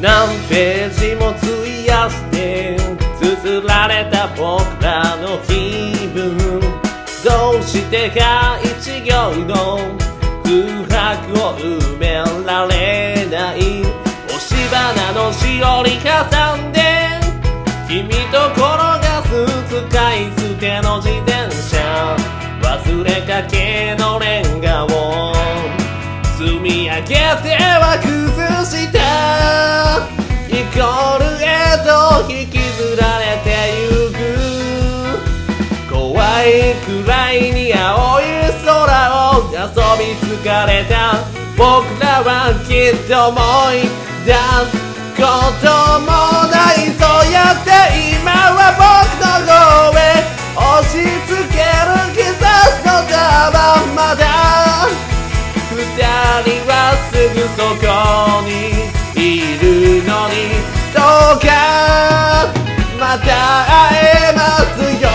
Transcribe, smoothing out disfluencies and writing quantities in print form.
何ページも費やして綴られた僕らの気分、どうしてか一行の空白を埋められない。押し花のしおり挟んで君と転がす使い捨ての自転車、忘れかけのレンガを積み上げては崩した。イコールへと引きずられてゆく。怖いくらいに青い空を遊び疲れた僕らはきっと思い出すこともない。そうやって今は僕の方へ押し付ける季節の束、まだ二人はすぐそこにいるのに、どうかまた会えますよ